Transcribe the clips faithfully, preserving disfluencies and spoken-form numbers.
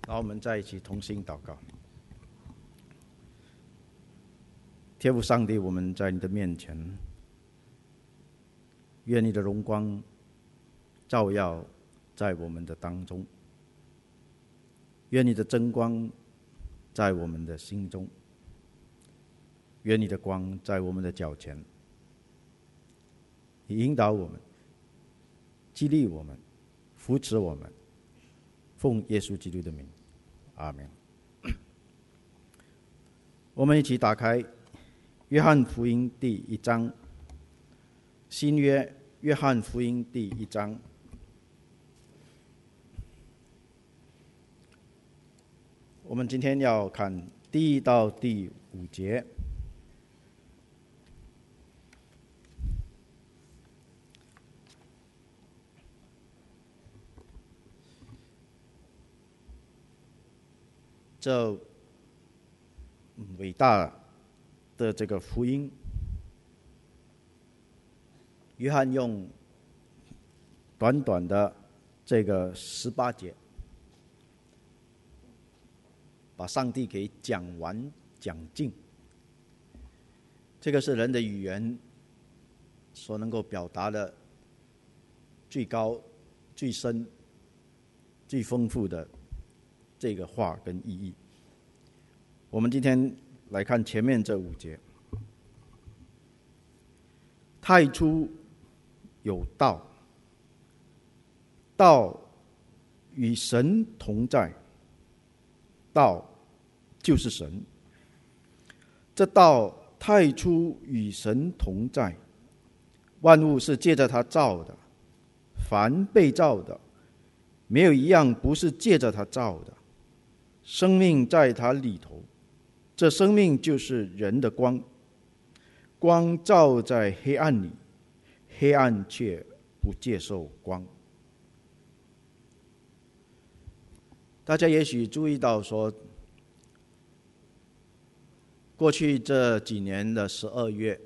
然后我们在一起同心祷告。天父上帝，我们在你的面前，愿你的荣光照耀在我们的当中，愿你的真光在我们的心中，愿你的光在我们的脚前，你引导我们，激励我们，扶持我们，奉耶稣基督的名，阿们。我们一起打开约翰福音第一章，新约约翰福音第一章。我们今天要看第一到第五节。这伟大的这个福音，约翰用短短的这个十八节，把上帝给讲完讲尽。这个是人的语言所能够表达的最高、最深、最丰富的这个话跟意义。我们今天来看前面这五节。太初有道，道与神同在，道就是神。这道太初与神同在，万物是借着他造的，凡被造的，没有一样不是借着他造的。生命在他里头，这生命就是人的光，光照在黑暗里，黑暗却不接受光。大家也许注意到说，过去这几年的十二月，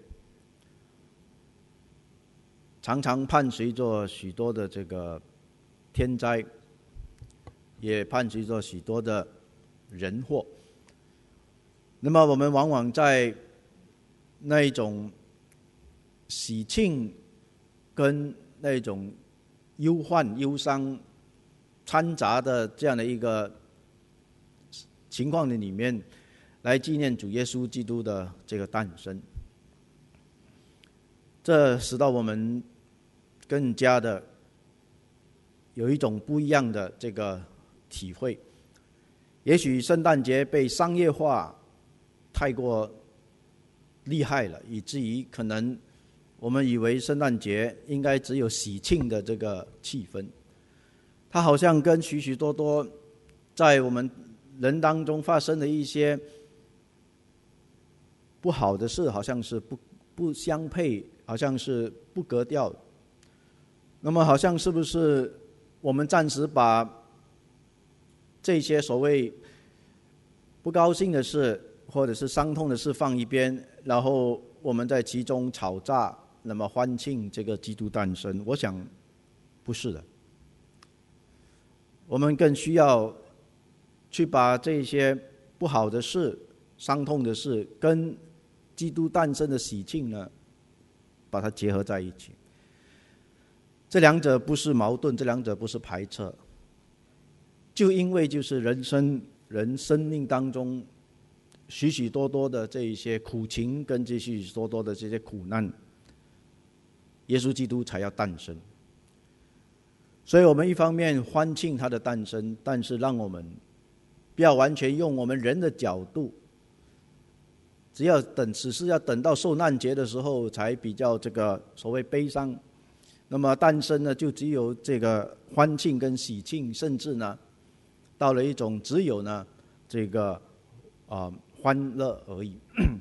常常伴随着许多的这个天灾，也伴随着许多的人祸。那么我们往往在那一种喜庆跟那种忧患忧伤掺杂的这样的一个情况的里面，来纪念主耶稣基督的这个诞生。这使到我们更加的有一种不一样的这个体会。也许圣诞节被商业化太过厉害了，以至于可能我们以为圣诞节应该只有喜庆的这个气氛，它好像跟许许多多在我们人当中发生的一些不好的事，好像是不不相配，好像是不格调。那么好像是不是我们暂时把这些所谓不高兴的事或者是伤痛的事放一边，然后我们在其中吵架，那么欢庆这个基督诞生？我想不是的。我们更需要去把这些不好的事、伤痛的事跟基督诞生的喜庆呢，把它结合在一起。这两者不是矛盾，这两者不是排斥，就因为就是人生人生命当中许许多多的这一些苦情跟这许许多多的这些苦难，耶稣基督才要诞生。所以我们一方面欢庆他的诞生，但是让我们不要完全用我们人的角度，只要等此事要等到受难节的时候才比较这个所谓悲伤，那么诞生呢就只有这个欢庆跟喜庆，甚至呢到了一种只有呢这个啊、呃、欢乐而已。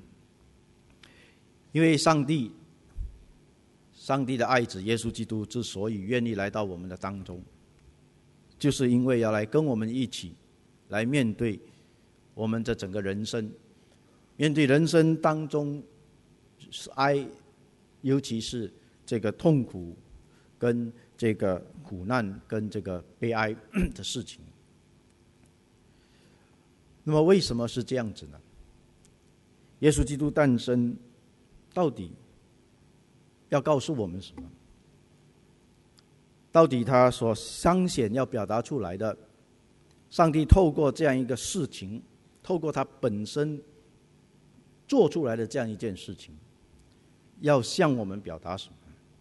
因为上帝上帝的爱子耶稣基督之所以愿意来到我们的当中，就是因为要来跟我们一起来面对我们这整个人生，面对人生当中哀，尤其是这个痛苦跟这个苦难跟这个悲哀的事情。 那么为什么是这样子呢？耶稣基督诞生到底要告诉我们什么？到底他所彰显要表达出来的，上帝透过这样一个事情，透过他本身做出来的这样一件事情，要向我们表达什么？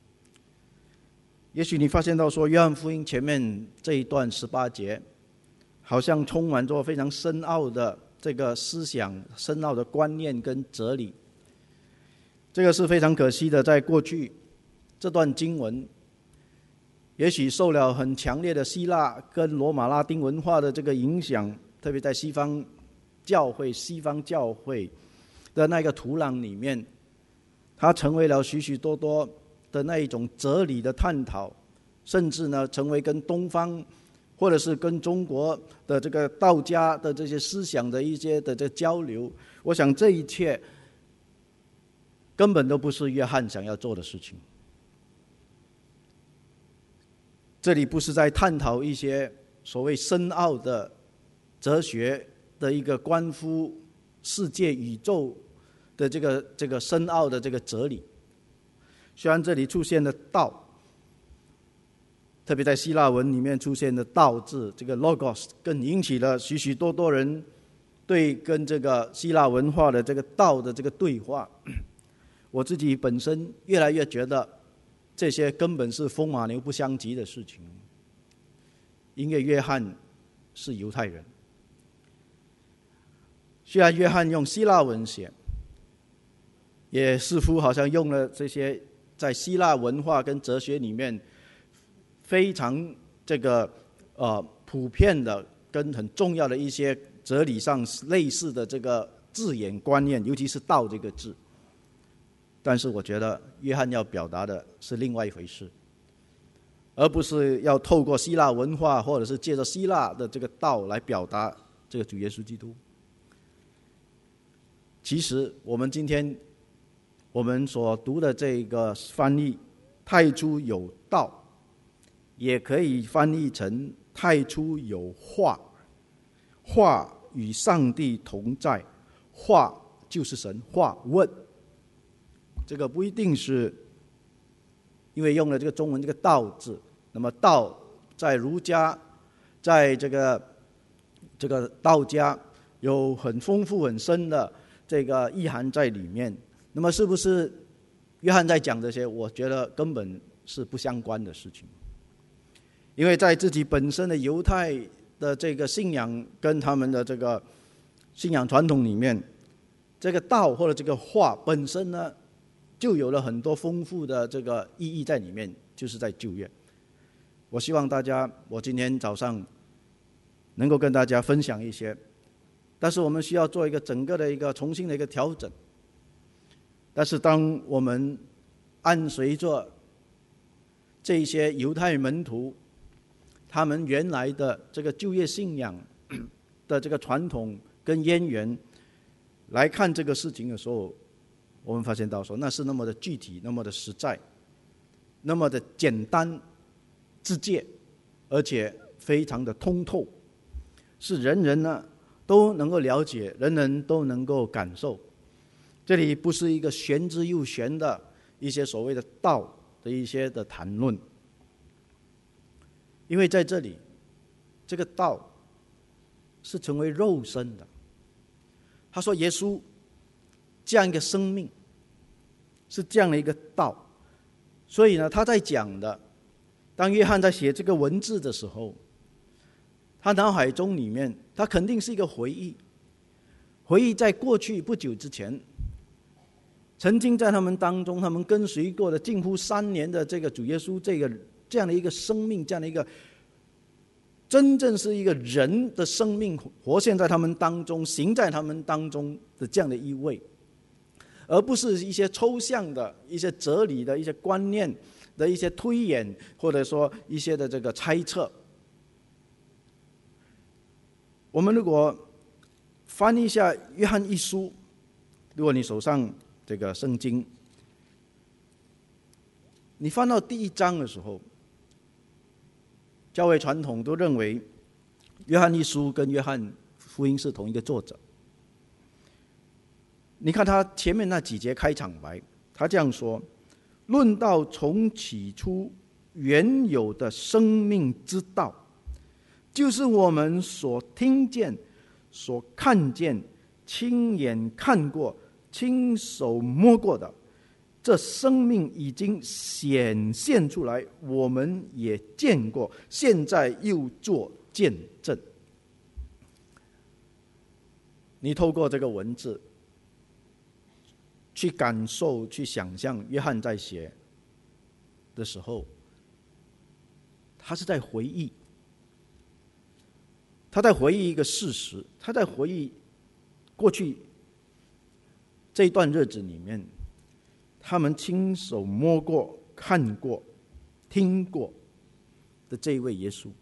也许你发现到说，约翰福音前面这一段十八节，好像充满着非常深奥的这个思想、深奥的观念跟哲理。这个是非常可惜的，在过去这段经文，也许受了很强烈的希腊跟罗马拉丁文化的这个影响，特别在西方教会、西方教会的那个土壤里面，它成为了许许多多的那一种哲理的探讨，甚至呢，成为跟东方或者是跟中国的这个道家的这些思想的一些的这交流。我想这一切根本都不是约翰想要做的事情。这里不是在探讨一些所谓深奥的哲学的一个关乎世界宇宙的这个这个深奥的这个哲理。虽然这里出现的道，特别在希腊文里面出现的道字，这个 logos 更引起了许许多多人对跟这个希腊文化的这个道的这个对话。我自己本身越来越觉得这些根本是风马牛不相及的事情，因为约翰是犹太人。虽然约翰用希腊文写，也似乎好像用了这些在希腊文化跟哲学里面非常这个呃普遍的跟很重要的一些哲理上类似的这个字眼观念，尤其是道这个字。但是我觉得约翰要表达的是另外一回事，而不是要透过希腊文化或者是借着希腊的这个道来表达这个主耶稣基督。其实我们今天我们所读的这个翻译太初有道，也可以翻译成太初有话，话与上帝同在，话就是神话问。这个不一定是因为用了这个中文这个道字，那么道在儒家在这个这个道家有很丰富很深的这个意涵在里面。那么是不是约翰在讲这些？我觉得根本是不相关的事情，因为在自己本身的犹太的这个信仰跟他们的这个信仰传统里面，这个道或者这个话本身呢，就有了很多丰富的这个意义在里面，就是在旧约。我希望大家，我今天早上能够跟大家分享一些，但是我们需要做一个整个的一个重新的一个调整。但是当我们按随着这些犹太门徒他们原来的这个旧约信仰的这个传统跟渊源来看这个事情的时候，我们发现到说那是那么的具体，那么的实在，那么的简单直接，而且非常的通透，是人人呢都能够了解，人人都能够感受。这里不是一个玄之又玄的一些所谓的道的一些的谈论，因为在这里这个道是成为肉身的。他说耶稣这样一个生命是这样的一个道，所以呢他在讲的，当约翰在写这个文字的时候，他脑海中里面他肯定是一个回忆，回忆在过去不久之前曾经在他们当中，他们跟随过的近乎三年的这个主耶稣，这个这样的一个生命，这样的一个真正是一个人的生命活现在他们当中，行在他们当中的这样的一位，而不是一些抽象的一些哲理的一些观念的一些推演，或者说一些的这个猜测。我们如果翻一下约翰一书，如果你手上这个圣经，你翻到第一章的时候，教会传统都认为约翰一书跟约翰福音是同一个作者。你看他前面那几节开场白，他这样说：论到从起初原有的生命之道，就是我们所听见、所看见、亲眼看过、亲手摸过的，这生命已经显现出来，我们也见过，现在又做见证。你透过这个文字去感受、去想象约翰在写的时候，他是在回忆，他在回忆一个事实，他在回忆过去这一段日子里面他们亲手摸过、看过、听过的这一位耶稣。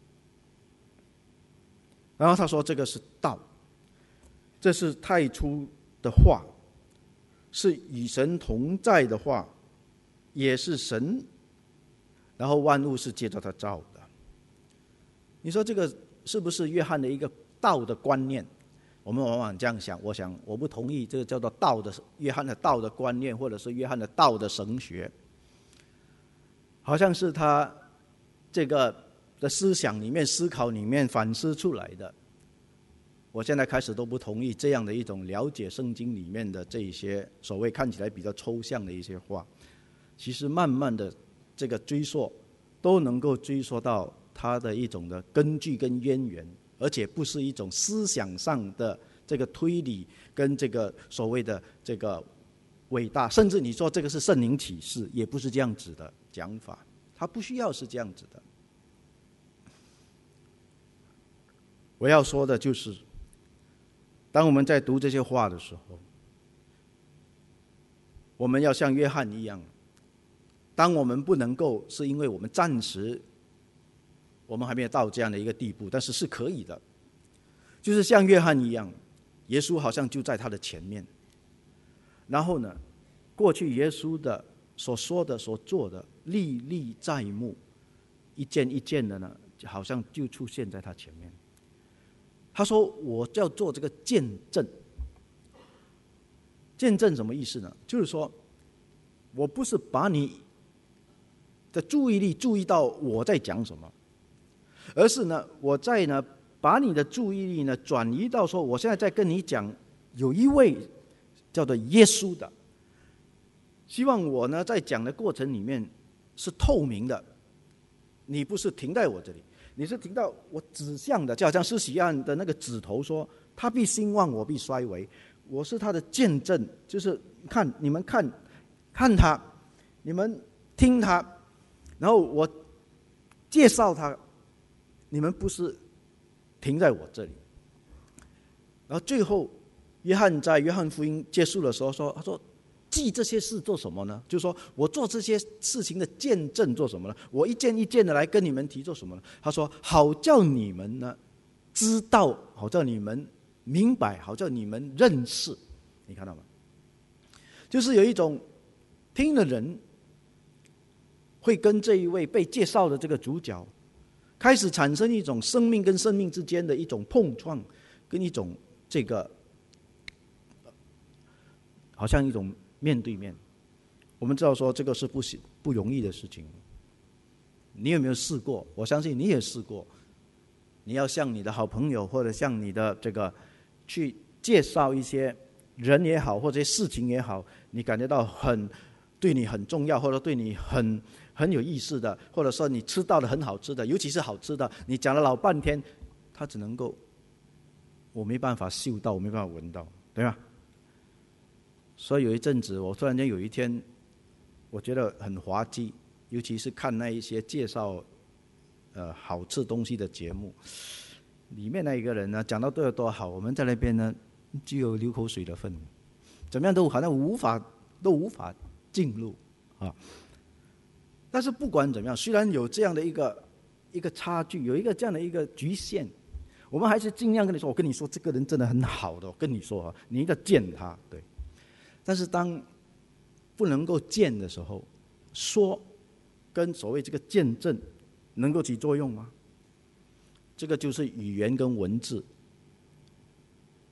然后他说这个是道，这是太初的话，是与神同在的话，也是神，然后万物是借着他造的。你说这个是不是约翰的一个道的观念？我们往往这样想，我想我不同意这个叫做道的约翰的道的观念，或者是约翰的道的神学，好像是他这个的思想里面、思考里面反思出来的。我现在开始都不同意这样的一种了解圣经里面的这一些所谓看起来比较抽象的一些话，其实慢慢的这个追溯都能够追溯到它的一种的根据跟渊源，而且不是一种思想上的这个推理跟这个所谓的这个伟大，甚至你说这个是圣灵启示，也不是这样子的讲法，它不需要是这样子的。我要说的就是，当我们在读这些话的时候，我们要像约翰一样，当我们不能够是因为我们暂时我们还没有到这样的一个地步，但是是可以的，就是像约翰一样，耶稣好像就在他的前面，然后呢，过去耶稣的所说的所做的历历在目，一件一件的呢，好像就出现在他前面。他说我要做这个见证。见证什么意思呢？就是说我不是把你的注意力注意到我在讲什么，而是呢我在呢把你的注意力呢转移到说，我现在在跟你讲有一位叫做耶稣的，希望我呢在讲的过程里面是透明的，你不是停在我这里，你是停到我指向的，就好像施洗约翰的那个指头说，他必兴旺，我必衰微，我是他的见证，就是看你们看看他，你们听他，然后我介绍他，你们不是停在我这里。然后最后约翰在约翰福音结束的时候说，他说记这些事做什么呢？就是说我做这些事情的见证做什么呢？我一件一件的来跟你们提做什么呢？他说好叫你们呢知道，好叫你们明白，好叫你们认识。你看到吗？就是有一种听的人会跟这一位被介绍的这个主角开始产生一种生命跟生命之间的一种碰撞，跟一种这个好像一种面对面。我们知道说这个是不不容易的事情，你有没有试过？我相信你也试过。你要向你的好朋友或者向你的这个去介绍一些人也好，或者事情也好，你感觉到很对你很重要，或者对你很很有意思的，或者说你吃到的很好吃的，尤其是好吃的，你讲了老半天，他只能够我没办法嗅到，我没办法闻到，对吧？所以有一阵子，我突然间有一天，我觉得很滑稽，尤其是看那一些介绍呃好吃东西的节目，里面那一个人呢讲到多有多好，我们在那边呢只有流口水的份，怎么样都好像无法都无法进入啊。但是不管怎么样，虽然有这样的一个一个差距，有一个这样的一个局限，我们还是尽量跟你说，我跟你说这个人真的很好的，我跟你说啊，你一定要见他，对。但是当不能够见的时候，说跟所谓这个见证能够起作用吗？这个就是语言跟文字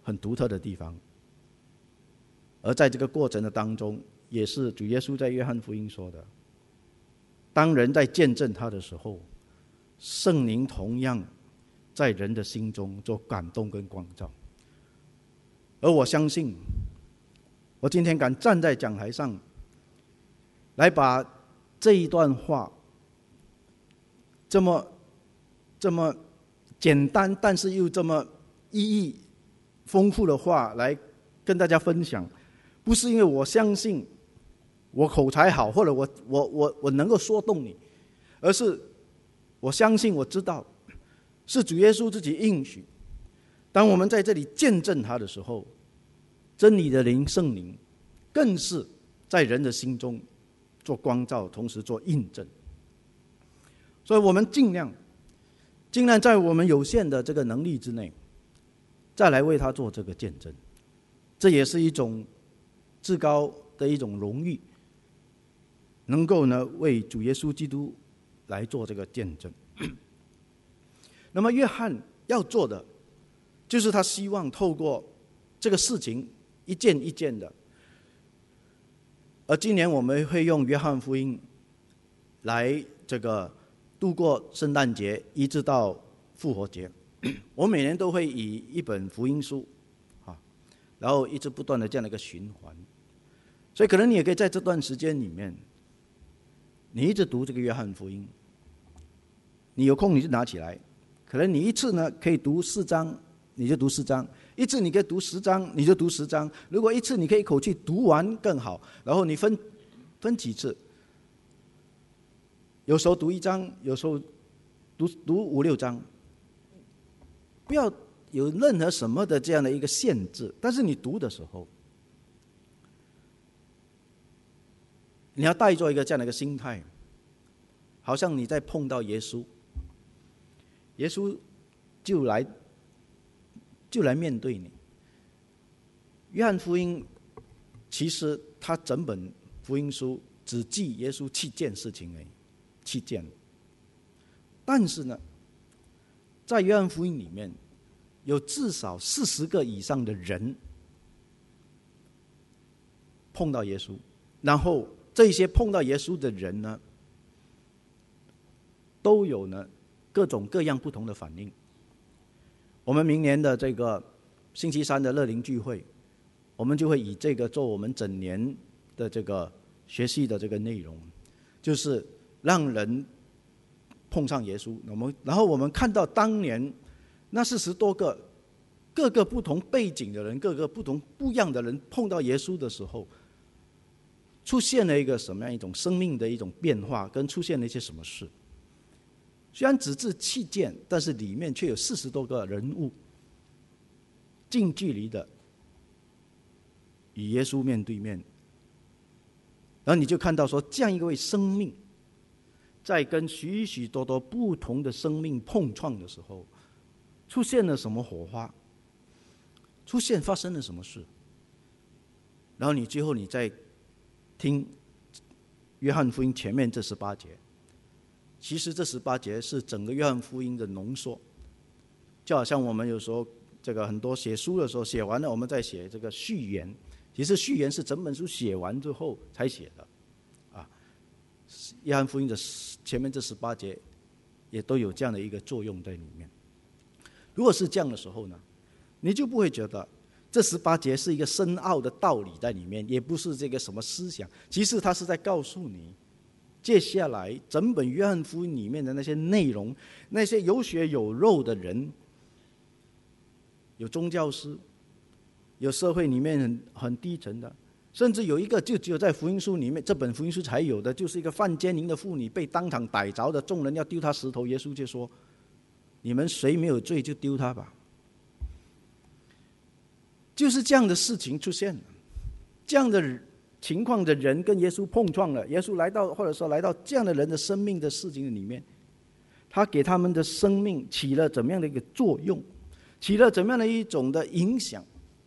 很独特的地方。而在这个过程的当中，也是主耶稣在约翰福音说的，当人在见证他的时候，圣灵同样在人的心中做感动跟光照。而我相信，我今天敢站在讲台上来把这一段话这么这么简单但是又这么意义丰富的话来跟大家分享，不是因为我相信我口才好，或者我我我我能够说动你，而是我相信我知道是主耶稣自己应许，当我们在这里见证他的时候，真理的灵圣灵更是在人的心中做光照，同时做印证。所以我们尽量尽量在我们有限的这个能力之内，再来为他做这个见证，这也是一种至高的一种荣誉，能够呢为主耶稣基督来做这个见证。那么约翰要做的，就是他希望透过这个事情一件一件的，而今年我们会用约翰福音来这个度过圣诞节一直到复活节。我每年都会以一本福音书啊，然后一直不断的这样的一个循环。所以可能你也可以在这段时间里面，你一直读这个约翰福音，你有空你就拿起来，可能你一次呢可以读四章，你就读四章；一次你可以读十章，你就读十章。如果一次你可以一口气读完更好，然后你分分几次，有时候读一章，有时候读读五六章，不要有任何什么的这样的一个限制。但是你读的时候，你要带着一个这样的一个心态，好像你在碰到耶稣，耶稣就来就来面对你。约翰福音其实他整本福音书只记耶稣七件事情而已，七件。但是呢，在约翰福音里面有至少四十个以上的人碰到耶稣，然后这些碰到耶稣的人呢，都有呢各种各样不同的反应。我们明年的这个星期三的乐龄聚会，我们就会以这个做我们整年的这个学习的这个内容，就是让人碰上耶稣。我们然后我们看到当年那四十多个各个不同背景的人，各个不同不一样的人碰到耶稣的时候，出现了一个什么样一种生命的一种变化，跟出现了一些什么事。虽然只是七件，但是里面却有四十多个人物近距离的与耶稣面对面，然后你就看到说，这样一位生命在跟许许多多不同的生命碰撞的时候，出现了什么火花，出现发生了什么事。然后你最后你再听约翰福音前面这十八节，其实这十八节是整个约翰福音的浓缩，就好像我们有时候这个很多写书的时候，写完了我们再写这个序言，其实序言是整本书写完之后才写的啊。约翰福音的前面这十八节也都有这样的一个作用在里面。如果是这样的时候呢，你就不会觉得这十八节是一个深奥的道理在里面，也不是这个什么思想，其实它是在告诉你，接下来整本约翰福音里面的那些内容，那些有血有肉的人，有宗教师，有社会里面 很, 很低层的，甚至有一个就只有在福音书里面，这本福音书才有的，就是一个犯奸淫的妇女被当场逮着的，众人要丢她石头，耶稣就说，你们谁没有罪就丢她吧。就是这样的事情出现了，这样的情况的人跟耶稣碰撞了，耶稣来到，或者说来到这样的人的生命的事情里面，他给他们的生命起了怎么样的一个作用，起了怎么样的一种的影响。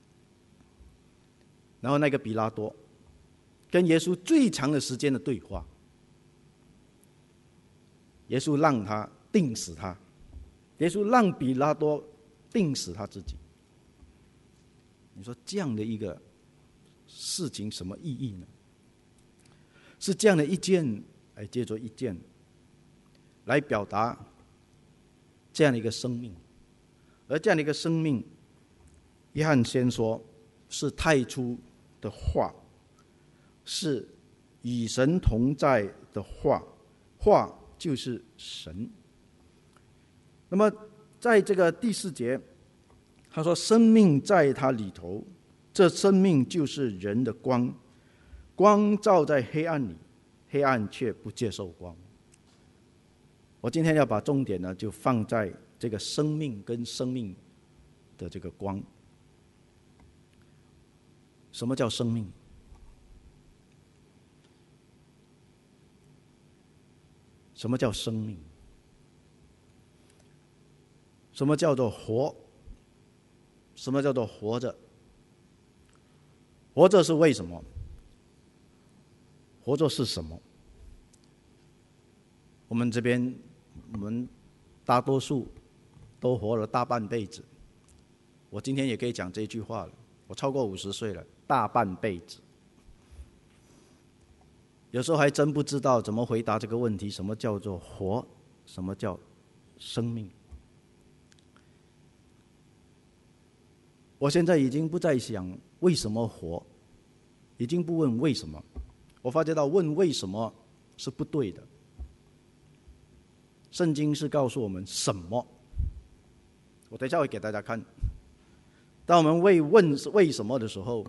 然后那个比拉多跟耶稣最长的时间的对话，耶稣让他定死他，耶稣让比拉多定死他自己。 你说这样的一个事情什么意义呢？是这样的一件，哎，借着一件来表达这样的一个生命，而这样的一个生命，约翰先说是太初的话，是与神同在的话，话就是神。那么在这个第四节，他说生命在他里头，这生命就是人的光，光照在黑暗里，黑暗却不接受光。我今天要把重点呢，就放在这个生命跟生命的这个光。什么叫生命？什么叫生命？什么叫做活？什么叫做活着？活着是为什么？活着是什么？我们这边，我们大多数都活了大半辈子。我今天也可以讲这句话了。我超过五十岁了，大半辈子。有时候还真不知道怎么回答这个问题：什么叫做活？什么叫生命？我现在已经不再想为什么活，已经不问为什么。我发觉到问为什么是不对的。圣经是告诉我们什么。我等一下会给大家看。当我们为问为什么的时候，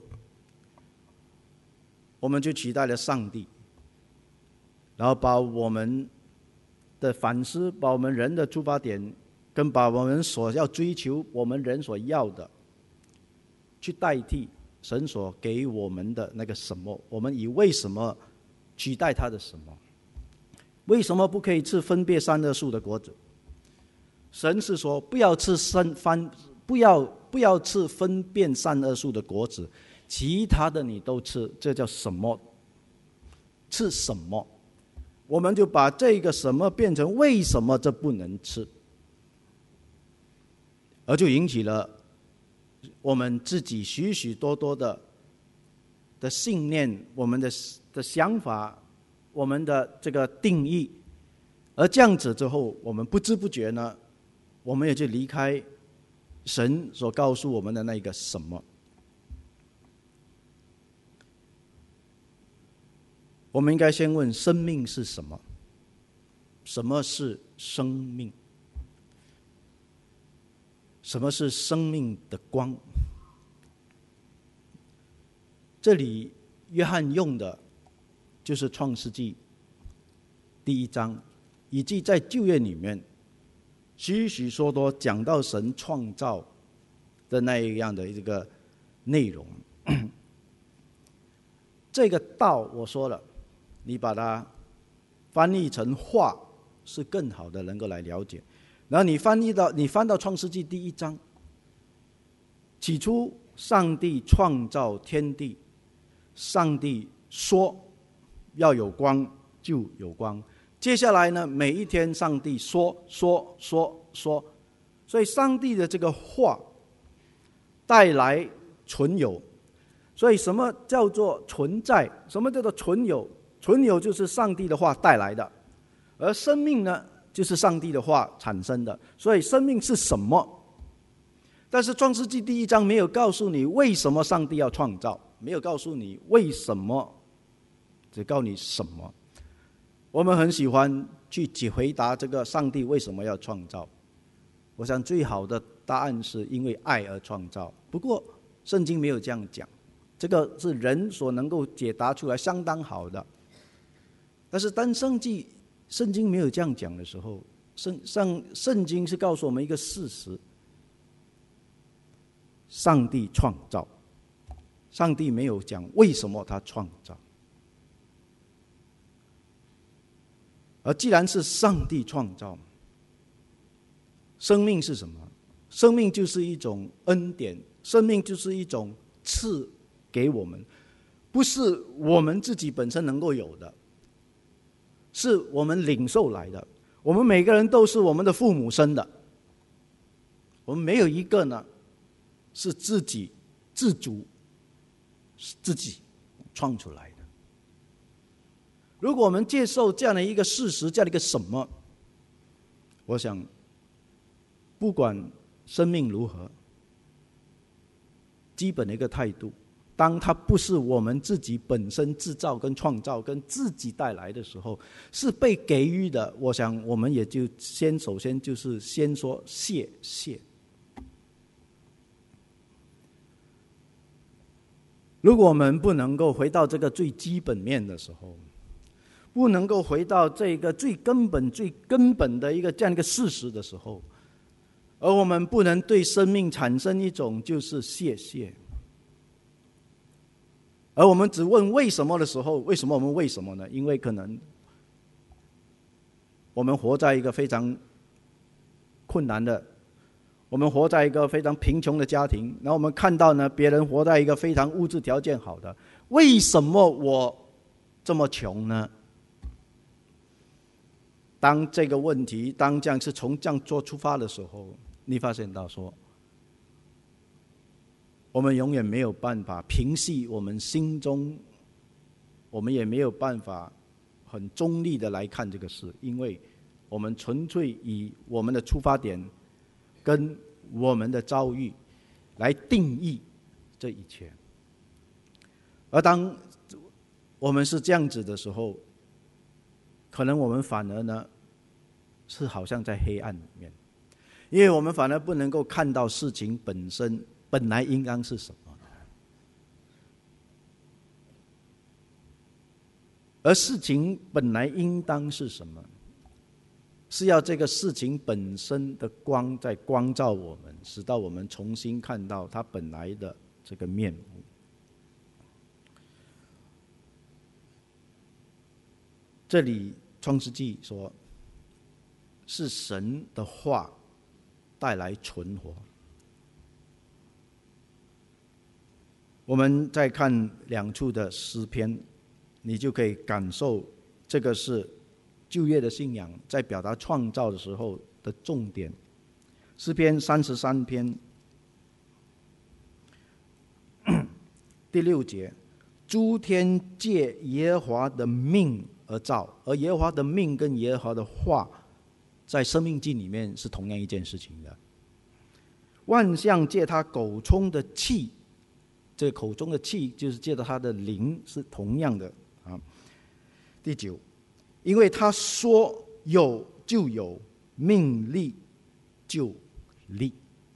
我们就取代了上帝，然后把我们的反思，把我们人的出发点，跟把我们所要追求我们人所要的，去代替神所给我们的那个什么。我们以为什么取代他的什么？为什么不可以吃分别善恶树的果子？神是说不要吃分分不要不要吃分辨善恶树的果子，其他的你都吃，这叫什么？吃什么？我们就把这个什么变成为什么这不能吃，而就引起了我们自己许许多多的的信念，我们的的想法，我们的这个定义。而这样子之后，我们不知不觉呢，我们也就离开神所告诉我们的那个什么。我们应该先问生命是什么？什么是生命？什么是生命的光？这里约翰用的就是创世纪第一章，以及在旧约里面许许多多讲到神创造的那样的一个内容。这个道我说了，你把它翻译成话是更好的能够来了解。然后你翻译到你翻到创世纪第一章，起初上帝创造天地，上帝说要有光就有光。接下来呢，每一天上帝说说说说，所以上帝的这个话带来存有。所以什么叫做存在？什么叫做存有？存有就是上帝的话带来的，而生命呢，就是上帝的话产生的。所以生命是什么？但是创世纪第一章没有告诉你为什么上帝要创造，没有告诉你为什么，只告诉你什么。我们很喜欢去回答这个上帝为什么要创造。我想最好的答案是因为爱而创造。不过圣经没有这样讲，这个是人所能够解答出来相当好的。但是当圣经圣经没有这样讲的时候，圣圣圣经是告诉我们一个事实：上帝创造，上帝没有讲为什么他创造。而既然是上帝创造，生命是什么？生命就是一种恩典，生命就是一种赐给我们，不是我们自己本身能够有的，是我们领受来的。我们每个人都是我们的父母生的，我们没有一个呢是自己自自主自己创出来的。如果我们接受这样的一个事实，这样的一个什么，我想不管生命如何，基本的一个态度，当它不是我们自己本身制造跟创造跟自己带来的时候，是被给予的，我想我们也就先首先就是先说谢谢。如果我们不能够回到这个最基本面的时候，不能够回到这个最根本最根本的一个这样一个事实的时候，而我们不能对生命产生一种就是谢谢，而我们只问为什么的时候，为什么我们为什么呢？因为可能我们活在一个非常困难的，我们活在一个非常贫穷的家庭，然后我们看到呢别人活在一个非常物质条件好的，为什么我这么穷呢？当这个问题，当这样是从这样做出发的时候，你发现到说，我们永远没有办法平息我们心中，我们也没有办法很中立的来看这个事，因为我们纯粹以我们的出发点跟我们的遭遇来定义这一切。而当我们是这样子的时候，可能我们反而呢是好像在黑暗里面，因为我们反而不能够看到事情本身本来应当是什么，而事情本来应当是什么，是要这个事情本身的光在光照我们，使到我们重新看到它本来的这个面目。这里创世纪说是神的话带来存活。我们再看两处的诗篇，你就可以感受这个是旧约的信仰在表达创造的时候的重点。诗篇三十三篇第六节，诸天借耶和华的命而造，而耶和华的命跟耶和华的话在生命记里面是同样一件事情的。万象借他口中的气，这个口中的气就是借着他的灵，是同样的啊。第九，因为他说有就有，命立就立。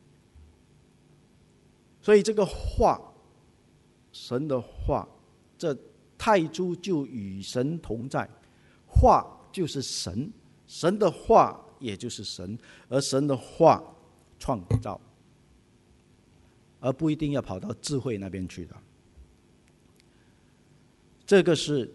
所以这个话，神的话，这太初就与神同在，话就是神，神的话也就是神，而神的话创造，而不一定要跑到智慧那边去的。这个是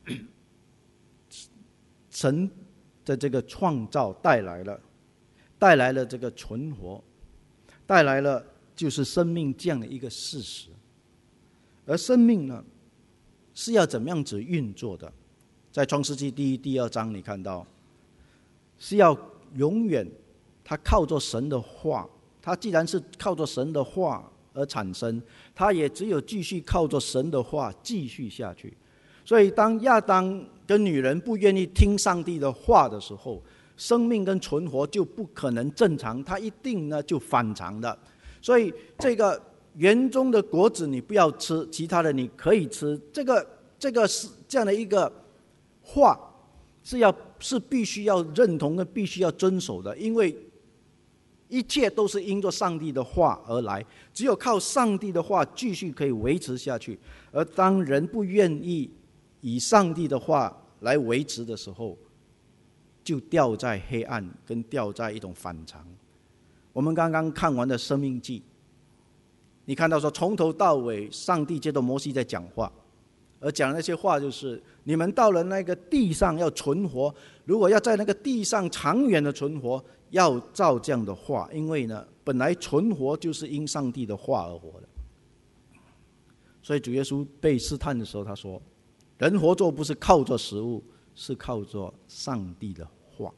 神的这个创造带来了，带来了这个存活，带来了就是生命这样的一个事实。而生命呢，是要怎么样子运作的？在创世纪第一、第二章，你看到是要永远，它靠着神的话，它既然是靠着神的话而产生，它也只有继续靠着神的话继续下去。所以当亚当跟女人不愿意听上帝的话的时候，生命跟存活就不可能正常，它一定呢就反常的。所以这个园中的果子你不要吃，其他的你可以吃，这个这个是这样的一个话是要是必须要认同跟必须要遵守的，因为一切都是因着上帝的话而来，只有靠上帝的话继续可以维持下去。而当人不愿意以上帝的话来维持的时候，就掉在黑暗跟掉在一种反常。我们刚刚看完的生命记，你看到说从头到尾上帝接着摩西在讲话，而讲那些话就是你们到了那个地上要存活，如果要在那个地上长远的存活，要照这样的话，因为呢本来存活就是因上帝的话而活的。所以主耶稣被试探的时候他说，人活着不是靠着食物，是靠着上帝的话。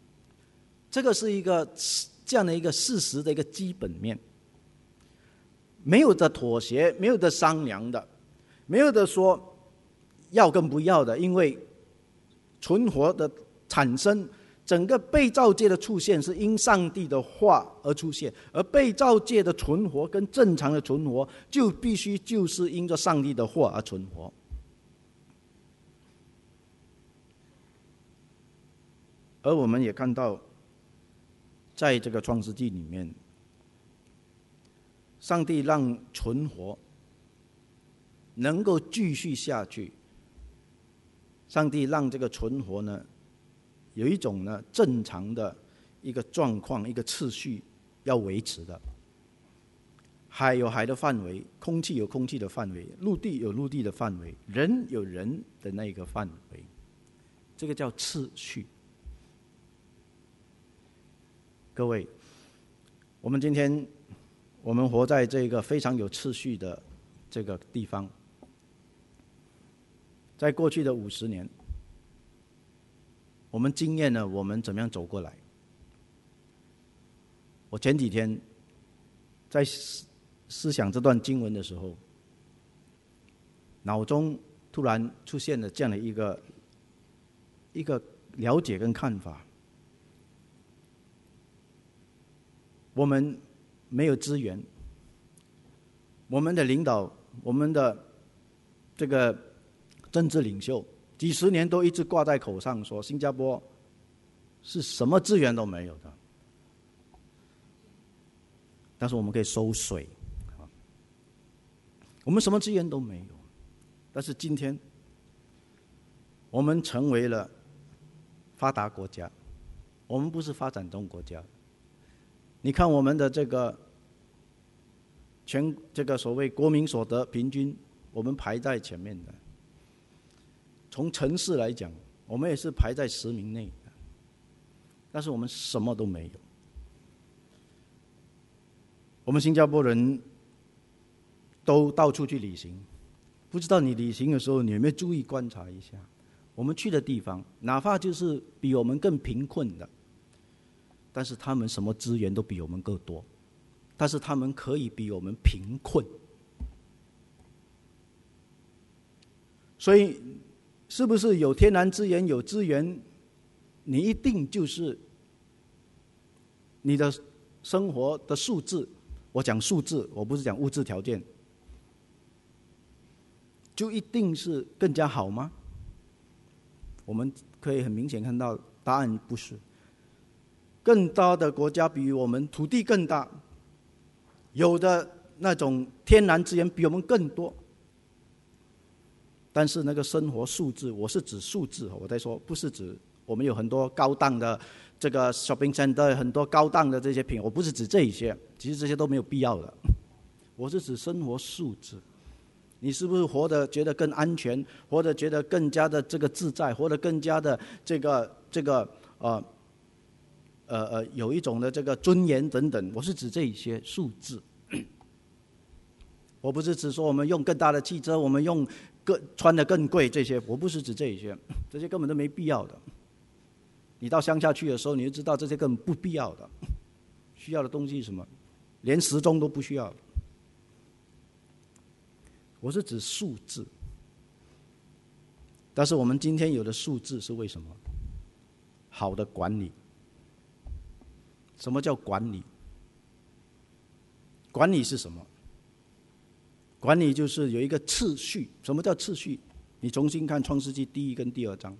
这个是一个这样的一个事实的一个基本面。 没有的妥协，没有的商量的，没有的说要跟不要的，因为存活的产生，整个被造界的出现是因上帝的话而出现，而被造界的存活跟正常的存活就必须就是因着上帝的话而存活。而我们也看到在这个创世纪里面，上帝让存活能够继续下去，上帝让这个存活呢有一种呢正常的一个状况，一个次序要维持的。海有海的范围，空气有空气的范围，陆地有陆地的范围，人有人的那个范围，这个叫次序。各位，我们今天我们活在这个非常有次序的这个地方，在过去的五十年，我们经验了我们怎么样走过来。我前几天在思想这段经文的时候，脑中突然出现了这样的一个一个了解跟看法。我们没有资源，我们的领导，我们的这个政治领袖，几十年都一直挂在口上说新加坡是什么资源都没有的，但是我们可以收水，我们什么资源都没有，但是今天我们成为了发达国家，我们不是发展中国家。你看我们的这个全这个所谓国民所得平均，我们排在前面的。从城市来讲，我们也是排在十名内的，但是我们什么都没有。我们新加坡人都到处去旅行，不知道你旅行的时候，你有没有注意观察一下？我们去的地方，哪怕就是比我们更贫困的，但是他们什么资源都比我们更多，但是他们可以比我们贫困。所以是不是有天然资源有资源，你一定就是你的生活的素质，我讲素质，我不是讲物质条件，就一定是更加好吗？我们可以很明显看到答案不是。更大的国家比我们土地更大，有的那种天然资源比我们更多，但是那个生活素质，我是指素质，我在说不是指我们有很多高档的这个 shopping center， 很多高档的这些品，我不是指这一些，其实这些都没有必要的，我是指生活素质。你是不是活得觉得更安全，活得觉得更加的这个自在，活得更加的这个这个呃呃呃有一种的这个尊严等等，我是指这一些素质。我不是指说我们用更大的汽车，我们用更穿得更贵这些，我不是指这一些，这些根本都没必要的。你到乡下去的时候，你就知道这些根本不必要的。需要的东西是什么？连时钟都不需要。我是指数字，但是我们今天有的数字是为什么？好的管理。什么叫管理？管理是什么？管理就是有一个次序。什么叫次序？你重新看创世纪第一跟第二章，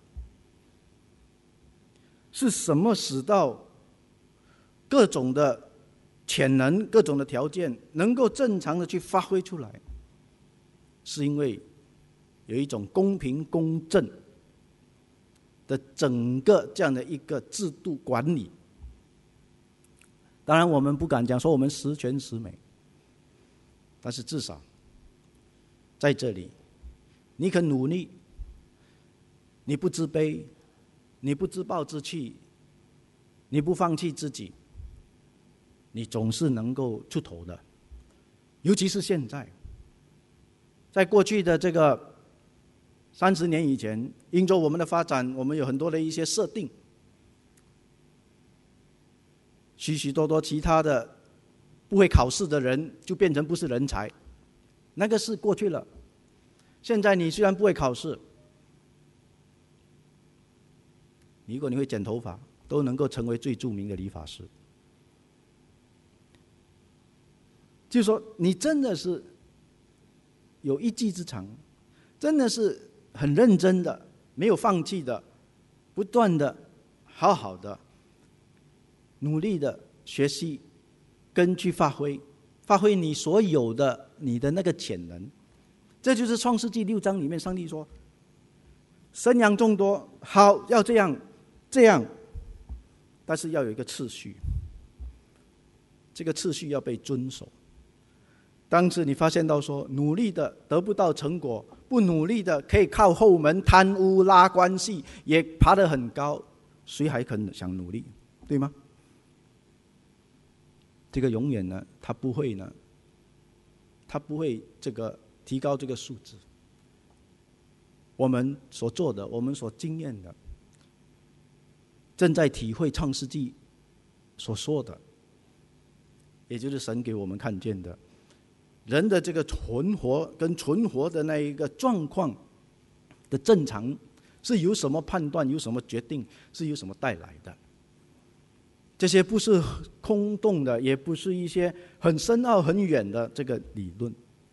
是什么使到各种的潜能、各种的条件能够正常的去发挥出来？是因为有一种公平公正的整个这样的一个制度管理。当然我们不敢讲说我们十全十美，但是至少在这里你肯努力，你不自卑，你不自暴自弃，你不放弃自己，你总是能够出头的。尤其是现在，在过去的这个三十年以前，因着我们的发展，我们有很多的一些设定，许许多多其他的不会考试的人就变成不是人才，那个是过去了。现在你虽然不会考试，如果你会剪头发，都能够成为最著名的理发师。就是说，你真的是有一技之长，真的是很认真的，没有放弃的，不断的好好的努力的学习，跟去发挥，发挥你所有的你的那个潜能。这就是创世纪六章里面上帝说，生养众多，好，要这样这样，但是要有一个次序，这个次序要被遵守。当时你发现到说，努力的得不到成果，不努力的可以靠后门贪污拉关系，也爬得很高，谁还肯想努力，对吗？这个永远呢，他不会呢，他不会这个提高这个数字。我们所做的，我们所经验的，正在体会创世纪所说的，也就是神给我们看见的。人的这个存活跟存活的那一个状况的正常，是由什么判断，由什么决定，是由什么带来的？这些不是空洞的，也不是一些很深奥很远的这个理论。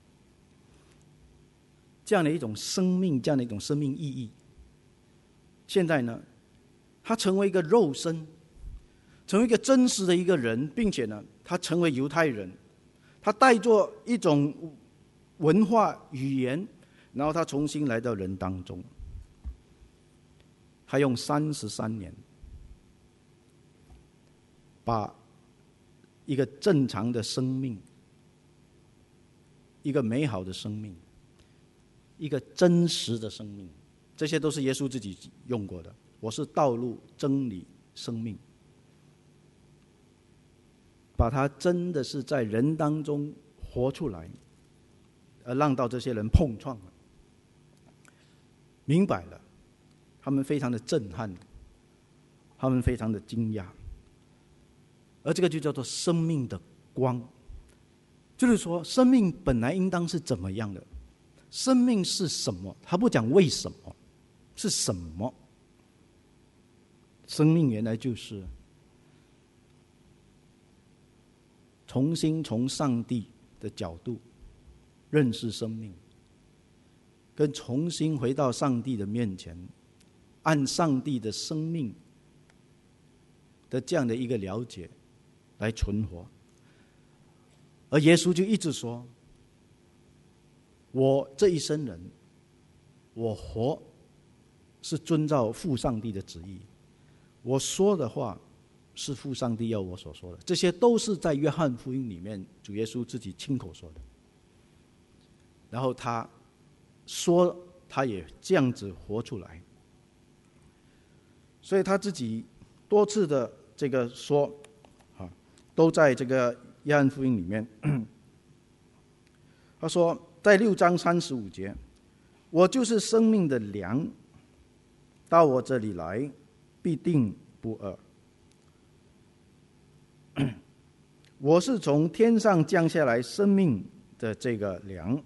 这样的一种生命，这样的一种生命意义，现在呢，他成为一个肉身，成为一个真实的一个人，并且呢，他成为犹太人。他带着一种文化语言，然后他重新来到人当中。他用三十三年，把一个正常的生命，一个美好的生命，一个真实的生命，这些都是耶稣自己用过的。我是道路、真理、生命。把它真的是在人当中活出来，而让到这些人碰撞了，明白了，他们非常的震撼，他们非常的惊讶，而这个就叫做生命的光。就是说，生命本来应当是怎么样的？生命是什么？他不讲为什么，是什么？生命原来就是重新从上帝的角度认识生命，跟重新回到上帝的面前，按上帝的生命的这样的一个了解来存活。而耶稣就一直说，我这一生人，我活是遵照父上帝的旨意，我说的话是父上帝要我所说的，这些都是在约翰福音里面主耶稣自己亲口说的。然后他说他也这样子活出来，所以他自己多次的这个说啊，都在这个约翰福音里面。他说在六章三十五节，我就是生命的粮，到我这里来必定不饿。我是从天上降下来生命的这个粮。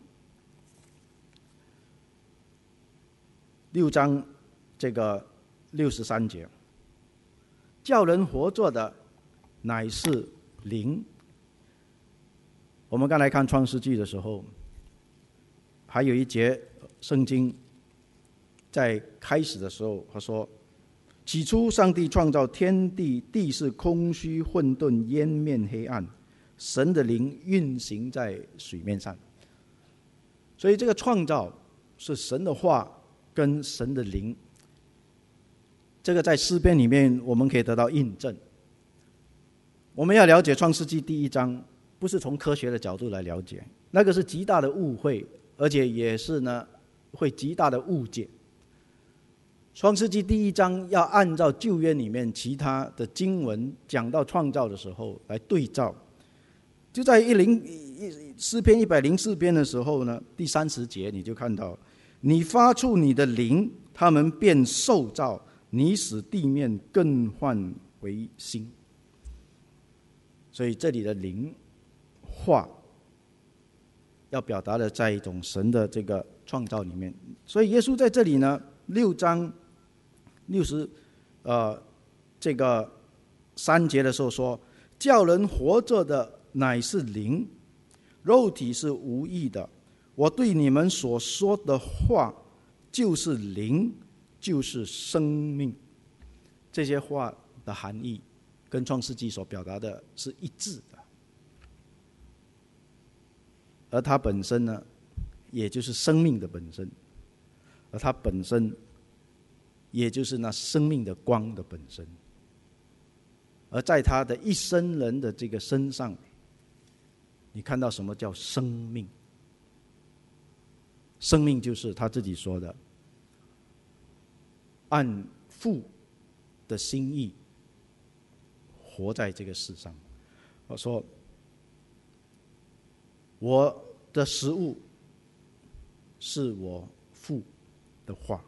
六章这个六十三节，叫人活着的乃是灵。我们刚才看创世纪的时候，还有一节圣经在开始的时候他说，起初上帝创造天地，地是空虚混沌，烟面黑暗，神的灵运行在水面上。所以这个创造是神的话跟神的灵，这个在诗篇里面我们可以得到印证。我们要了解创世纪第一章，不是从科学的角度来了解，那个是极大的误会，而且也是呢会极大的误解。创世纪第一章要按照旧约里面其他的经文讲到创造的时候来对照。就在一零诗篇一百零四篇的时候呢，第三十节你就看到，你发出你的灵，他们便受造，你使地面更换为新。所以这里的灵话要表达的在一种神的这个创造里面。所以耶稣在这里呢，六章六十呃这个三节的时候说，叫人活着的乃是灵，肉体是无益的。我对你们所说的话就是灵，就是生命。这些话的含义跟创世纪所表达的是一致的，而它本身呢，也就是生命的本身，而它本身也就是那生命的光的本身。而在他的一生人的这个身上，你看到什么叫生命？生命就是他自己说的，按父的心意活在这个世上。我说，我的食物是我父的话。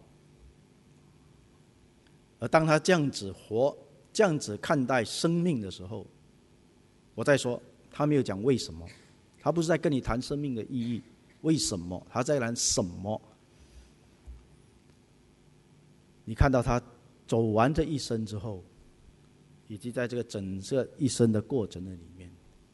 而当他这样子活，这样子看待生命的时候，我在说，他没有讲为什么，他不是在跟你谈生命的意义，为什么，他在谈什么。你看到他走完这一生之后，以及在这个整个一生的过程的里面，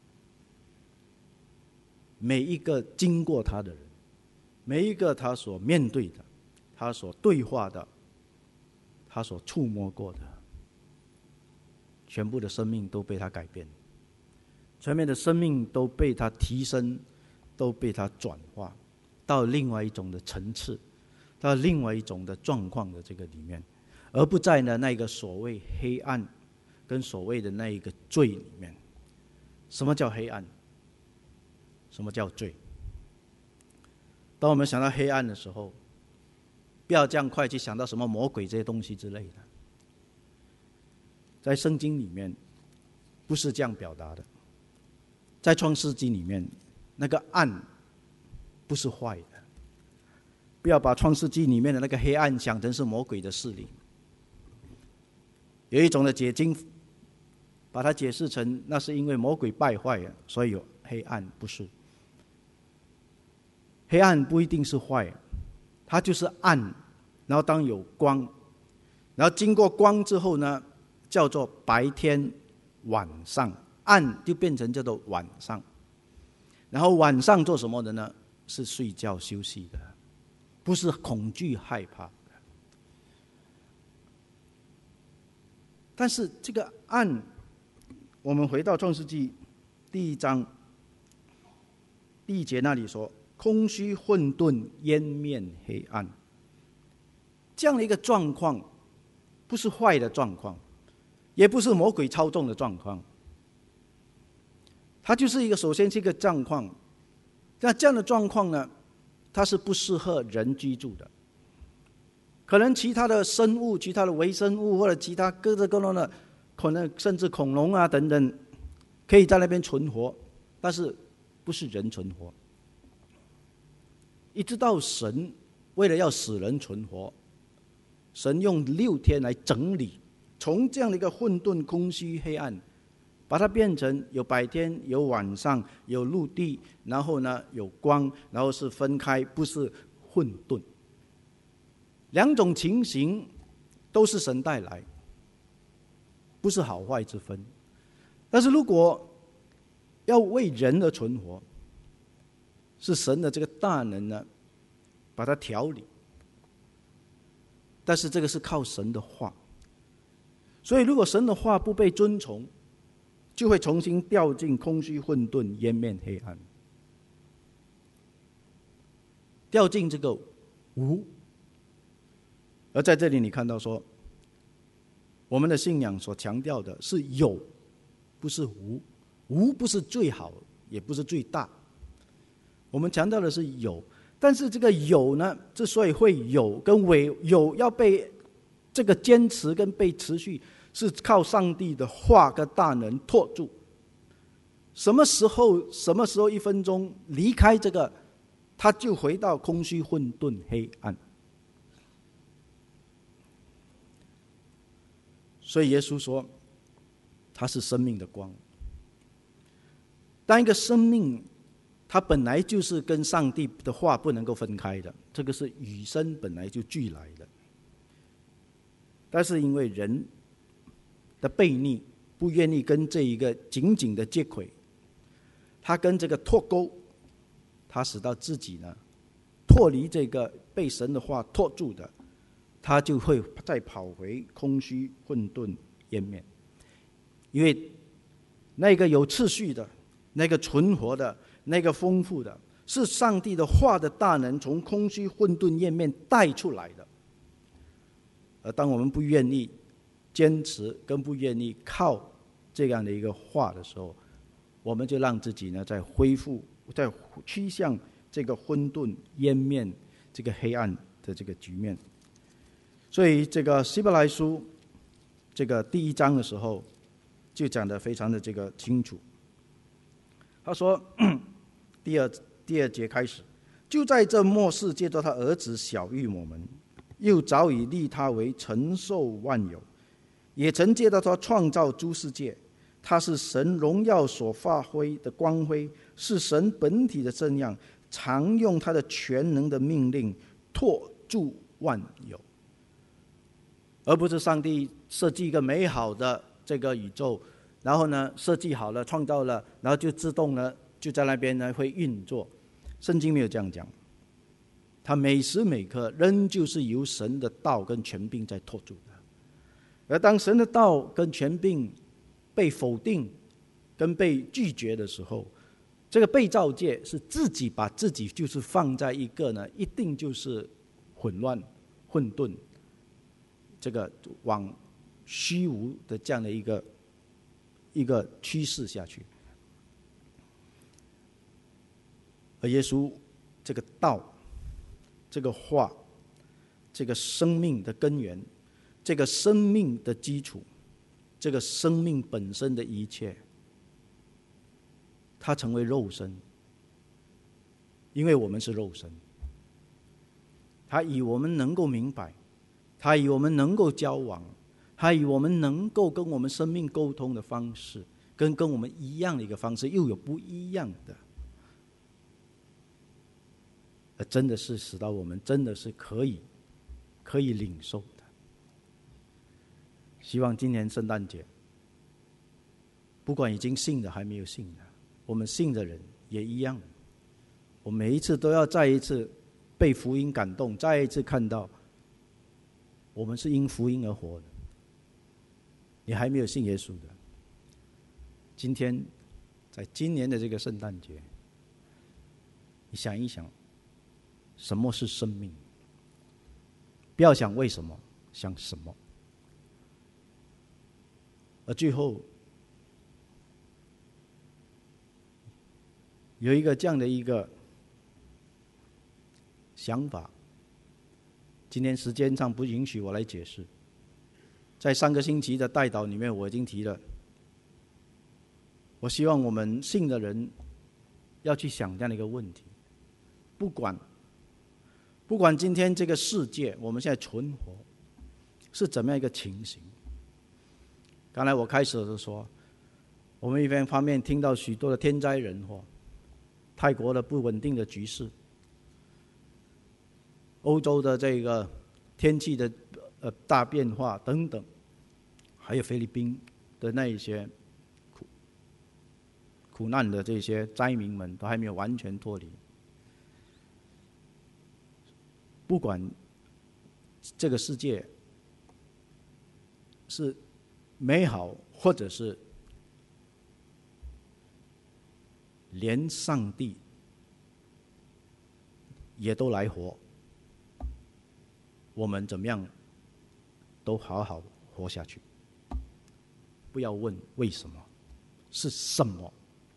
每一个经过他的人，每一个他所面对的，他所对话的，他所触摸过的，全部的生命都被他改变，全面的生命都被他提升，都被他转化到另外一种的层次，到另外一种的状况的这个里面，而不在呢那个所谓黑暗跟所谓的那一个罪里面。什么叫黑暗？什么叫罪？当我们想到黑暗的时候，不要这样快去想到什么魔鬼这些东西之类的。在圣经里面不是这样表达的。在创世纪里面，那个暗不是坏的。不要把创世纪里面的那个黑暗想成是魔鬼的势力。有一种的解经把它解释成那是因为魔鬼败坏了，所以有黑暗。不是，黑暗不一定是坏，它就是暗，然后当有光，然后经过光之后呢，叫做白天晚上，暗就变成叫做晚上。然后晚上做什么的呢？是睡觉休息的，不是恐惧害怕的。但是这个暗，我们回到创世纪第一章第一节那里说，空虚混沌，烟面黑暗。这样的一个状况不是坏的状况，也不是魔鬼操纵的状况，它就是一个首先是一个状况。那这样的状况呢，它是不适合人居住的。可能其他的生物，其他的微生物，或者其他各式各样的，可能甚至恐龙啊等等，可以在那边存活，但是不是人存活。一直到神为了要使人存活，神用六天来整理，从这样的一个混沌、空虚、黑暗，把它变成有白天、有晚上、有陆地，然后呢有光，然后是分开，不是混沌。两种情形都是神带来，不是好坏之分。但是如果要为人而存活，是神的这个大能呢，把它调理。但是这个是靠神的话，所以如果神的话不被遵从，就会重新掉进空虚混沌、烟面黑暗，掉进这个无。而在这里你看到说，我们的信仰所强调的是有，不是无。无不是最好，也不是最大，我们强调的是有。但是这个有呢，之所以会有跟为有要被这个坚持跟被持续，是靠上帝的话跟大能托住。什么时候什么时候一分钟离开这个，他就回到空虚混沌黑暗。所以耶稣说他是生命的光， 当一个生命它本来就是跟上帝的话不能够分开的，这个是与生本来就俱来的。但是因为人的悖逆，不愿意跟这一个紧紧的接轨，他跟这个脱钩，他使到自己呢脱离这个被神的话拖住的，他就会再跑回空虚、混沌、湮灭。因为那个有次序的、那个存活的、那个丰富的，是上帝的话的大能从空虚、混沌、湮灭带出来的。而当我们不愿意坚持跟不愿意靠这样的一个话的时候，我们就让自己呢在恢复，在趋向这个混沌、湮灭、这个黑暗的这个局面。所以这个希伯来书这个第一章的时候就讲得非常的这个清楚。他说第二第二节开始，就在这末世，借着他儿子晓谕我们，又早已立他为承受万有，也曾借着他创造诸世界。他是神荣耀所发挥的光辉，是神本体的真样，常用他的全能的命令托住万有。而不是上帝设计一个美好的这个宇宙，然后呢设计好了创造了，然后就自动呢就在那边呢会运作。圣经没有这样讲，他每时每刻仍旧是由神的道跟权柄在托住的。而当神的道跟权柄被否定跟被拒绝的时候，这个被造界是自己把自己就是放在一个呢一定就是混乱混沌，这个往虚无的这样的一个一个趋势下去。而耶稣这个道，这个话，这个生命的根源，这个生命的基础，这个生命本身的一切，它成为肉身，因为我们是肉身。他以我们能够明白，他以我们能够交往，他以我们能够跟我们生命沟通的方式，跟跟我们一样的一个方式，又有不一样的，而真的是使到我们真的是可以可以领受的。希望今年圣诞节，不管已经信的还没有信的，我们信的人也一样，我每一次都要再一次被福音感动，再一次看到我们是因福音而活的。你还没有信耶稣的，今天在今年的这个圣诞节，你想一想什么是生命，不要想为什么，想什么。而最后有一个这样的一个想法，今天时间上不允许我来解释。在上个星期的代祷里面我已经提了，我希望我们信的人要去想这样的一个问题，不管不管今天这个世界我们现在存活是怎么样一个情形。刚才我开始的时候说，我们一方面听到许多的天灾人祸，泰国的不稳定的局势，欧洲的这个天气的呃大变化等等，还有菲律宾的那一些苦苦难的这些灾民们都还没有完全脱离。不管这个世界是美好，或者是连上帝也都来活，我们怎么样都好好活下去。不要问为什么，是什么。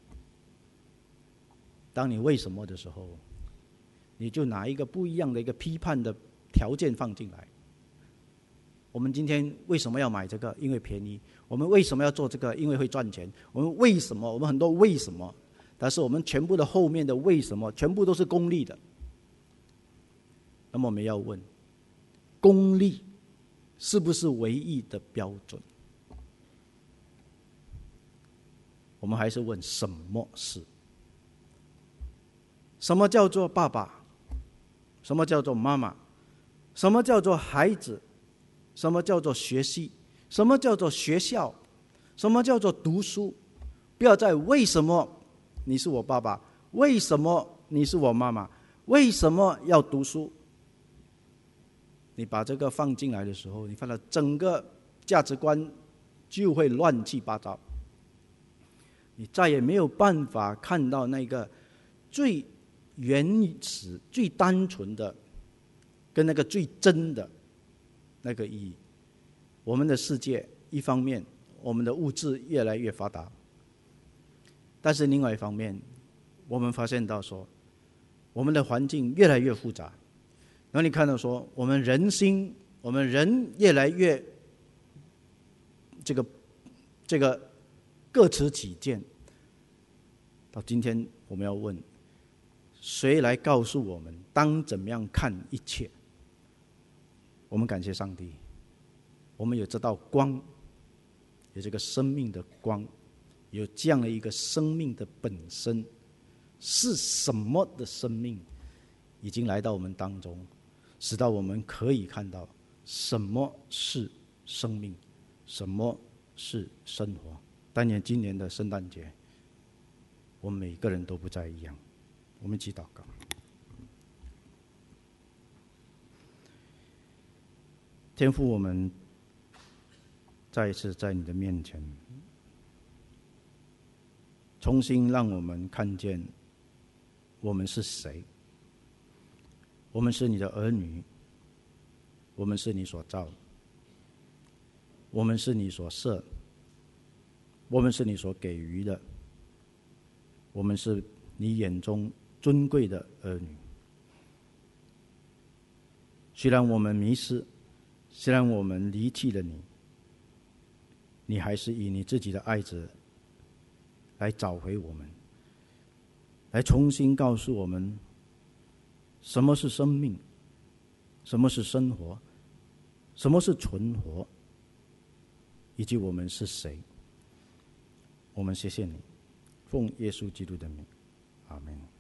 当你为什么的时候，你就拿一个不一样的一个批判的条件放进来。我们今天为什么要买这个？因为便宜。我们为什么要做这个？因为会赚钱。我们为什么？我们很多为什么，但是我们全部的后面的为什么全部都是功利的。那么我们要问，功利是不是唯一的标准？ 我们还是问什么是？什么叫做爸爸？什么叫做妈妈？什么叫做孩子？什么叫做学习？什么叫做学校？什么叫做读书？不要再为什么你是我爸爸？为什么你是我妈妈？为什么要读书？你把这个放进来的时候，你发现整个价值观就会乱七八糟，你再也没有办法看到那个最原始、最单纯的，跟那个最真的那个意义。我们的世界一方面，我们的物质越来越发达，但是另外一方面，我们发现到说，我们的环境越来越复杂。然后你看到说，我们人心，我们人越来越这个这个各持己见。到今天，我们要问，谁来告诉我们当怎么样看一切？我们感谢上帝，我们有这道光，有这个生命的光，有这样的一个生命的本身，是什么的生命已经来到我们当中，使到我们可以看到什么是生命，什么是生活。但愿今年的圣诞节，我们每个人都不再一样。我们一起祷告。天父，我们再一次在你的面前，重新让我们看见我们是谁。我们是你的儿女，我们是你所造，我们是你所设，我们是你所给予的，我们是你眼中尊贵的儿女。虽然我们迷失，虽然我们离弃了你，你还是以你自己的爱子来找回我们，来重新告诉我们什么是生命，什么是生活，什么是存活，以及我们是谁。我们谢谢你，奉耶稣基督的名，阿们。